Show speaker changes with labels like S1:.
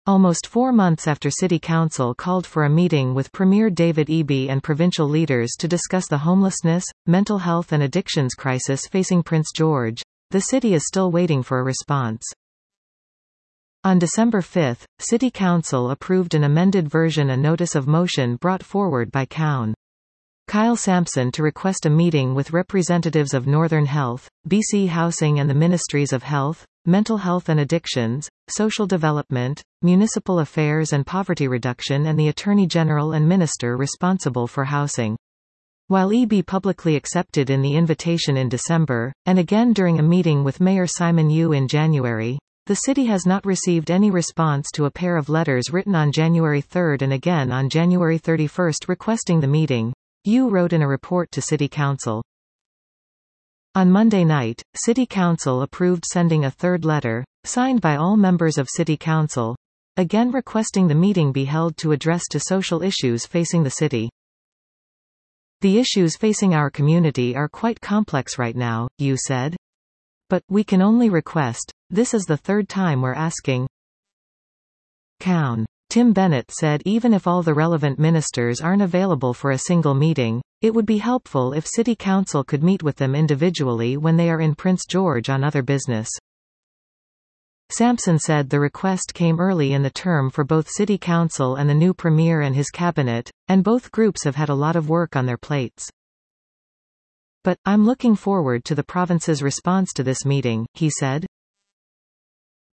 S1: Almost 4 months after City Council called for a meeting with Premier David Eby and provincial leaders to discuss the homelessness, mental health and addictions crisis facing Prince George, the city is still waiting for a response. On December 5, City Council approved an amended version, a notice of motion brought forward by Coun. Kyle Sampson, to request a meeting with representatives of Northern Health, BC Housing and the Ministries of Health, Mental Health and Addictions, Social Development, Municipal Affairs and Poverty Reduction, and the Attorney General and Minister responsible for housing. While Eby publicly accepted in the invitation in December, and again during a meeting with Mayor Simon Yeo in January, the city has not received any response to a pair of letters written on January 3 and again on January 31 requesting the meeting, Yeo wrote in a report to City Council. On Monday night, City Council approved sending a third letter, signed by all members of City Council, again requesting the meeting be held to address to social issues facing the city. "The issues facing our community are quite complex right now," Yeo said. "But, we can only request. This is the third time we're asking." Coun. Tim Bennett said even if all the relevant ministers aren't available for a single meeting, it would be helpful if City Council could meet with them individually when they are in Prince George on other business. Sampson said the request came early in the term for both City Council and the new Premier and his cabinet, and both groups have had a lot of work on their plates. "But, I'm looking forward to the province's response to this meeting," he said.